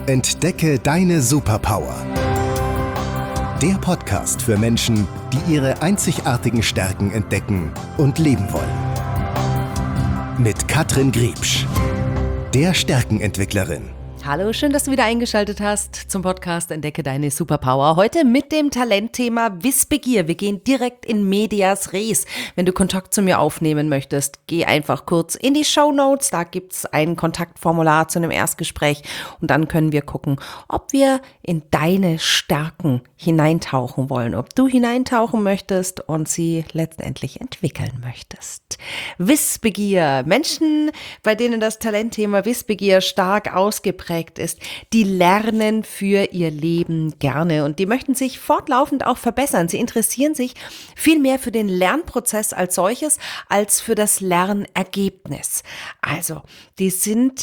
Entdecke deine Superpower. Der Podcast für Menschen, die ihre einzigartigen Stärken entdecken und leben wollen. Mit Katrin Griebsch, der Stärkenentwicklerin. Hallo, schön, dass du wieder eingeschaltet hast zum Podcast Entdecke deine Superpower. Heute mit dem Talentthema Wissbegier. Wir gehen direkt in medias res. Wenn du Kontakt zu mir aufnehmen möchtest, geh einfach kurz in die Shownotes. Da gibt's ein Kontaktformular zu einem Erstgespräch und dann können wir gucken, ob wir in deine Stärken hineintauchen wollen, ob du hineintauchen möchtest und sie letztendlich entwickeln möchtest. Wissbegier. Menschen, bei denen das Talentthema Wissbegier stark ausgeprägt ist, die lernen für ihr Leben gerne und die möchten sich fortlaufend auch verbessern. Sie interessieren sich viel mehr für den Lernprozess als solches, als für das Lernergebnis. Also, die sind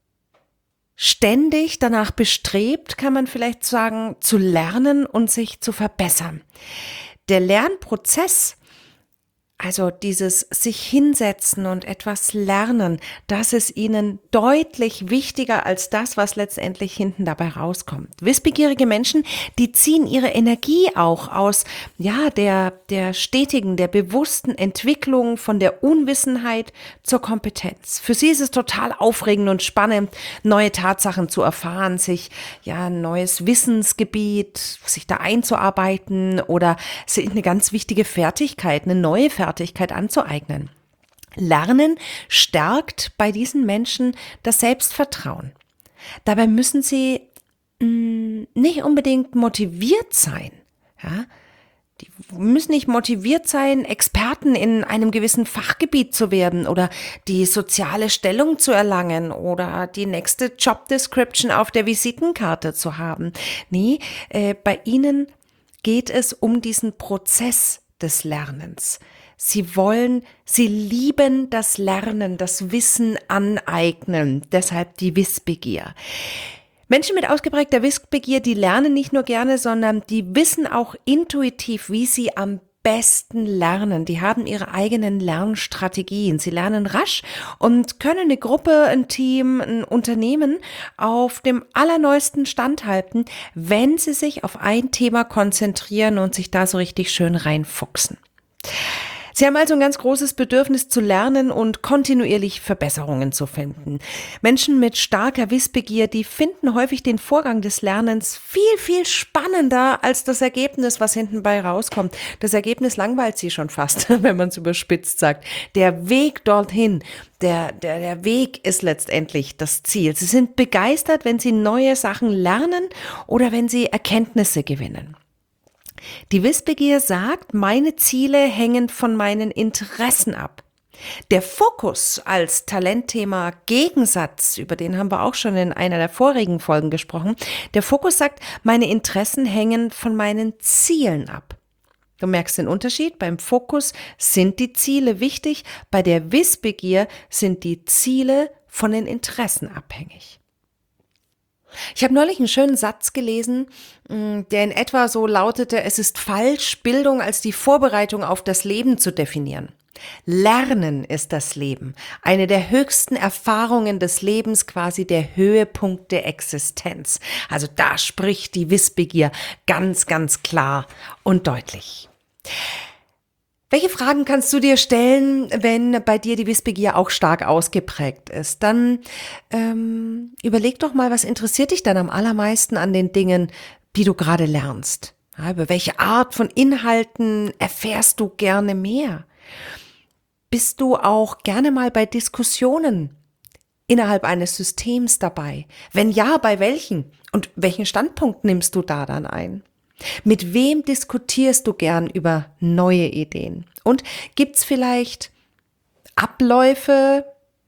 ständig danach bestrebt, kann man vielleicht sagen, zu lernen und sich zu verbessern. Der Lernprozess, also dieses sich hinsetzen und etwas lernen, das ist ihnen deutlich wichtiger als das, was letztendlich hinten dabei rauskommt. Wissbegierige Menschen, die ziehen ihre Energie auch aus, der stetigen, der bewussten Entwicklung von der Unwissenheit zur Kompetenz. Für sie ist es total aufregend und spannend, neue Tatsachen zu erfahren, sich ein neues Wissensgebiet, sich da einzuarbeiten oder sich eine ganz wichtige Fertigkeit, eine neue Fertigkeit anzueignen. Lernen stärkt bei diesen Menschen das Selbstvertrauen. Dabei müssen sie nicht unbedingt motiviert sein. Ja? Die müssen nicht motiviert sein, Experten in einem gewissen Fachgebiet zu werden oder die soziale Stellung zu erlangen oder die nächste Job Description auf der Visitenkarte zu haben. Nee, bei ihnen geht es um diesen Prozess des Lernens. Sie lieben das Lernen, das Wissen aneignen, deshalb die Wissbegier. Menschen mit ausgeprägter Wissbegier, die lernen nicht nur gerne, sondern die wissen auch intuitiv, wie sie am besten lernen. Die haben ihre eigenen Lernstrategien. Sie lernen rasch und können eine Gruppe, ein Team, ein Unternehmen auf dem allerneuesten Stand halten, wenn sie sich auf ein Thema konzentrieren und sich da so richtig schön reinfuchsen. Sie haben also ein ganz großes Bedürfnis zu lernen und kontinuierlich Verbesserungen zu finden. Menschen mit starker Wissbegier, die finden häufig den Vorgang des Lernens viel, viel spannender als das Ergebnis, was hinten bei rauskommt. Das Ergebnis langweilt sie schon fast, wenn man es überspitzt sagt. Der Weg dorthin, der Weg ist letztendlich das Ziel. Sie sind begeistert, wenn sie neue Sachen lernen oder wenn sie Erkenntnisse gewinnen. Die Wissbegier sagt, meine Ziele hängen von meinen Interessen ab. Der Fokus als Talentthema Gegensatz, über den haben wir auch schon in einer der vorigen Folgen gesprochen, der Fokus sagt, meine Interessen hängen von meinen Zielen ab. Du merkst den Unterschied, beim Fokus sind die Ziele wichtig, bei der Wissbegier sind die Ziele von den Interessen abhängig. Ich habe neulich einen schönen Satz gelesen, der in etwa so lautete, es ist falsch, Bildung als die Vorbereitung auf das Leben zu definieren. Lernen ist das Leben, eine der höchsten Erfahrungen des Lebens, quasi der Höhepunkt der Existenz. Also da spricht die Wissbegier ganz, ganz klar und deutlich. Welche Fragen kannst du dir stellen, wenn bei dir die Wissbegier auch stark ausgeprägt ist? Dann überleg doch mal, was interessiert dich dann am allermeisten an den Dingen, die du gerade lernst? Ja, über welche Art von Inhalten erfährst du gerne mehr? Bist du auch gerne mal bei Diskussionen innerhalb eines Systems dabei? Wenn ja, bei welchen? Und welchen Standpunkt nimmst du da dann ein? Mit wem diskutierst du gern über neue Ideen? Und gibt's vielleicht Abläufe,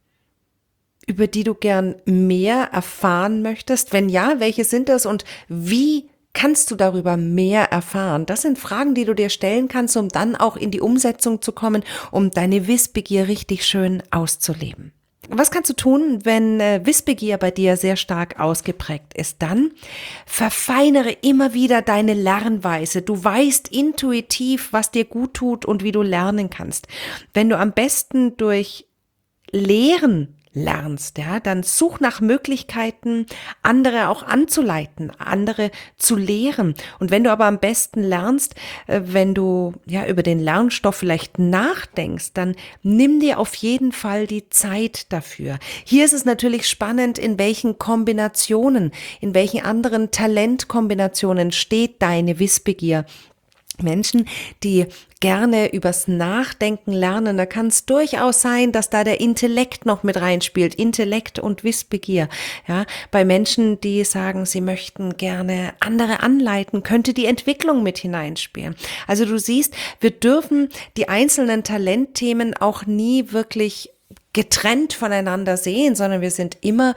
über die du gern mehr erfahren möchtest? Wenn ja, welche sind das und wie kannst du darüber mehr erfahren? Das sind Fragen, die du dir stellen kannst, um dann auch in die Umsetzung zu kommen, um deine Wissbegier richtig schön auszuleben. Was kannst du tun, wenn Wissbegier bei dir sehr stark ausgeprägt ist? Dann verfeinere immer wieder deine Lernweise. Du weißt intuitiv, was dir gut tut und wie du lernen kannst. Wenn du am besten durch Lehren lernst, ja, dann such nach Möglichkeiten, andere auch anzuleiten, andere zu lehren. Und wenn du aber am besten lernst, wenn du ja über den Lernstoff vielleicht nachdenkst, dann nimm dir auf jeden Fall die Zeit dafür. Hier ist es natürlich spannend, in welchen Kombinationen, in welchen anderen Talentkombinationen steht deine Wissbegier. Menschen, die gerne übers Nachdenken lernen, da kann es durchaus sein, dass da der Intellekt noch mit reinspielt, Intellekt und Wissbegier. Ja, bei Menschen, die sagen, sie möchten gerne andere anleiten, könnte die Entwicklung mit hineinspielen. Also du siehst, wir dürfen die einzelnen Talentthemen auch nie wirklich getrennt voneinander sehen, sondern wir sind immer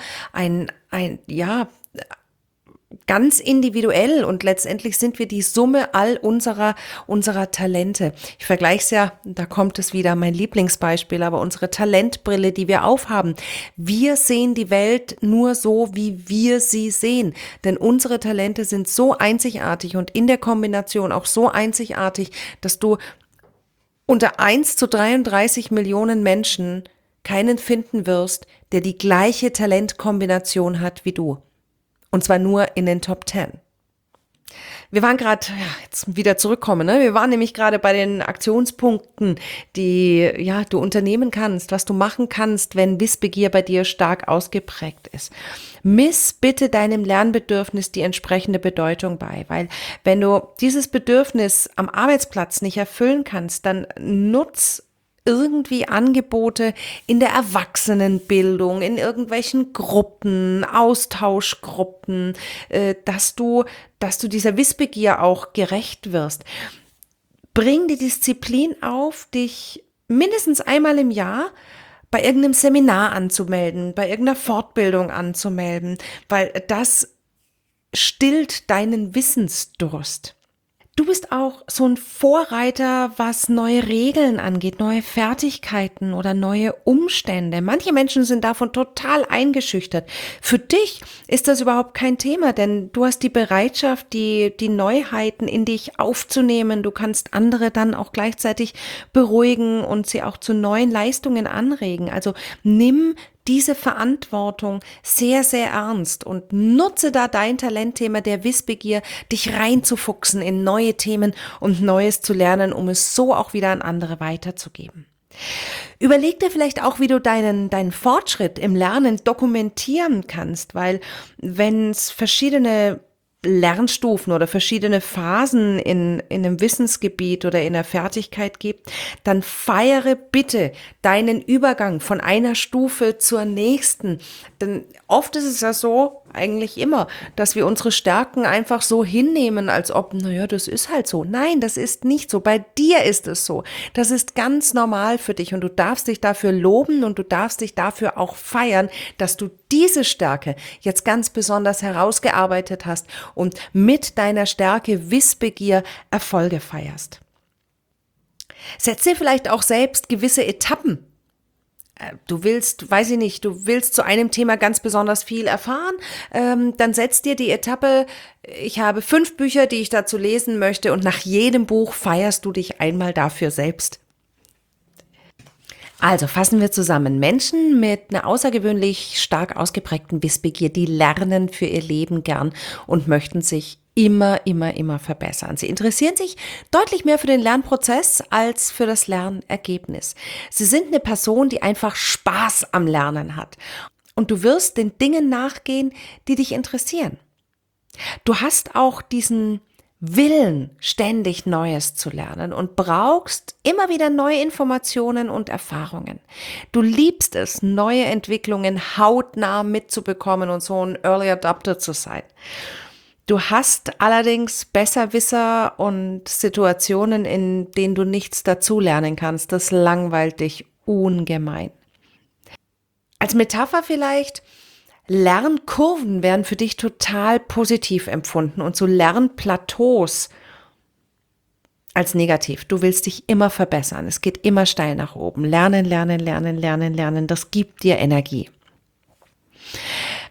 ganz individuell und letztendlich sind wir die Summe all unserer Talente. Ich vergleiche es ja, da kommt es wieder, mein Lieblingsbeispiel, aber unsere Talentbrille, die wir aufhaben. Wir sehen die Welt nur so, wie wir sie sehen, denn unsere Talente sind so einzigartig und in der Kombination auch so einzigartig, dass du unter 1 zu 33 Millionen Menschen keinen finden wirst, der die gleiche Talentkombination hat wie du. Und zwar nur in den Top 10. Wir waren gerade, jetzt wieder zurückkommen, ne? Wir waren nämlich gerade bei den Aktionspunkten, die du unternehmen kannst, was du machen kannst, wenn Wissbegier bei dir stark ausgeprägt ist. Miss bitte deinem Lernbedürfnis die entsprechende Bedeutung bei, weil wenn du dieses Bedürfnis am Arbeitsplatz nicht erfüllen kannst, dann nutz irgendwie Angebote in der Erwachsenenbildung, in irgendwelchen Gruppen, Austauschgruppen, dass du dieser Wissbegier auch gerecht wirst. Bring die Disziplin auf, dich mindestens einmal im Jahr bei irgendeinem Seminar anzumelden, bei irgendeiner Fortbildung anzumelden, weil das stillt deinen Wissensdurst. Du bist auch so ein Vorreiter, was neue Regeln angeht, neue Fertigkeiten oder neue Umstände. Manche Menschen sind davon total eingeschüchtert. Für dich ist das überhaupt kein Thema, denn du hast die Bereitschaft, die Neuheiten in dich aufzunehmen. Du kannst andere dann auch gleichzeitig beruhigen und sie auch zu neuen Leistungen anregen. Also nimm diese Verantwortung sehr, sehr ernst und nutze da dein Talentthema der Wissbegier, dich reinzufuchsen in neue Themen und Neues zu lernen, um es so auch wieder an andere weiterzugeben. Überleg dir vielleicht auch, wie du deinen Fortschritt im Lernen dokumentieren kannst, weil wenn es verschiedene Lernstufen oder verschiedene Phasen in einem Wissensgebiet oder in einer Fertigkeit gibt, dann feiere bitte deinen Übergang von einer Stufe zur nächsten. Denn oft ist es ja so, eigentlich immer, dass wir unsere Stärken einfach so hinnehmen, als ob, das ist halt so. Nein, das ist nicht so. Bei dir ist es so. Das ist ganz normal für dich und du darfst dich dafür loben und du darfst dich dafür auch feiern, dass du diese Stärke jetzt ganz besonders herausgearbeitet hast und mit deiner Stärke Wissbegier Erfolge feierst. Setz dir vielleicht auch selbst gewisse Etappen. Du willst zu einem Thema ganz besonders viel erfahren, dann setz dir die Etappe, ich habe 5 Bücher, die ich dazu lesen möchte und nach jedem Buch feierst du dich einmal dafür selbst. Also fassen wir zusammen. Menschen mit einer außergewöhnlich stark ausgeprägten Wissbegier, die lernen für ihr Leben gern und möchten sich immer verbessern. Sie interessieren sich deutlich mehr für den Lernprozess als für das Lernergebnis. Sie sind eine Person, die einfach Spaß am Lernen hat. Und du wirst den Dingen nachgehen, die dich interessieren. Du hast auch diesen Willen, ständig Neues zu lernen und brauchst immer wieder neue Informationen und Erfahrungen. Du liebst es, neue Entwicklungen hautnah mitzubekommen und so ein Early Adopter zu sein. Du hast allerdings Besserwisser und Situationen, in denen du nichts dazulernen kannst. Das langweilt dich ungemein. Als Metapher vielleicht, Lernkurven werden für dich total positiv empfunden und so Lernplateaus als negativ. Du willst dich immer verbessern. Es geht immer steil nach oben. Lernen. Das gibt dir Energie.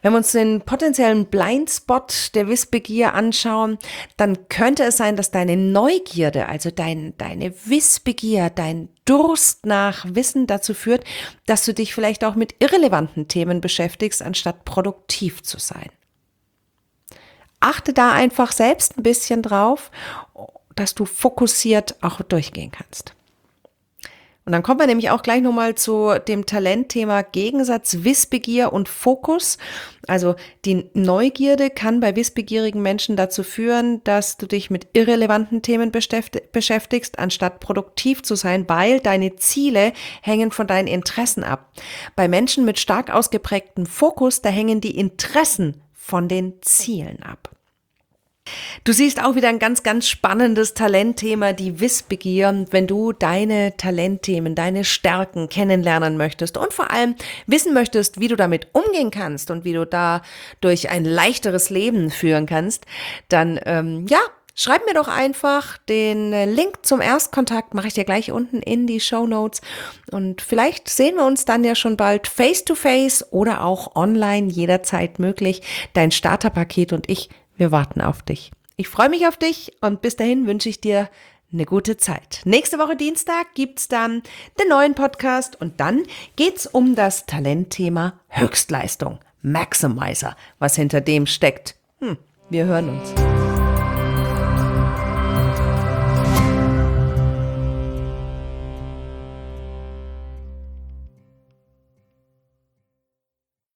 Wenn wir uns den potenziellen Blindspot der Wissbegier anschauen, dann könnte es sein, dass deine Neugierde, also deine Wissbegier, dein Durst nach Wissen dazu führt, dass du dich vielleicht auch mit irrelevanten Themen beschäftigst, anstatt produktiv zu sein. Achte da einfach selbst ein bisschen drauf, dass du fokussiert auch durchgehen kannst. Und dann kommen wir nämlich auch gleich nochmal zu dem Talentthema Gegensatz Wissbegier und Fokus. Also die Neugierde kann bei wissbegierigen Menschen dazu führen, dass du dich mit irrelevanten Themen beschäftigst, anstatt produktiv zu sein, weil deine Ziele hängen von deinen Interessen ab. Bei Menschen mit stark ausgeprägtem Fokus, da hängen die Interessen von den Zielen ab. Du siehst auch wieder ein ganz, ganz spannendes Talentthema, die Wissbegier, wenn du deine Talentthemen, deine Stärken kennenlernen möchtest und vor allem wissen möchtest, wie du damit umgehen kannst und wie du da durch ein leichteres Leben führen kannst, dann schreib mir doch einfach den Link zum Erstkontakt, mache ich dir gleich unten in die Shownotes und vielleicht sehen wir uns dann ja schon bald face to face oder auch online, jederzeit möglich. Dein Starterpaket und ich, wir warten auf dich. Ich freue mich auf dich und bis dahin wünsche ich dir eine gute Zeit. Nächste Woche Dienstag gibt's dann den neuen Podcast und dann geht's um das Talentthema Höchstleistung, Maximizer, was hinter dem steckt. Wir hören uns.